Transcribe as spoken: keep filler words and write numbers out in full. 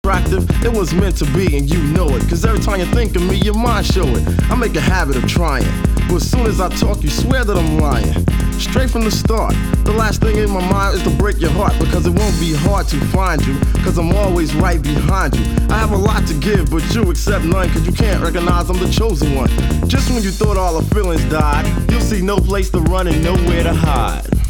attractive, it was meant to be and you know it. Cause every time you think of me, your mind show it. I make a habit of trying, but as soon as I talk, you swear that I'm lying. Straight from the start, the last thing in my mind is to break your heart, because it won't be hard to find you, cause I'm always right behind you. I have a lot to give, but you accept none, cause you can't recognize I'm the chosen one. Just when you thought all the feelings died, you'll see no place to run and nowhere to hide.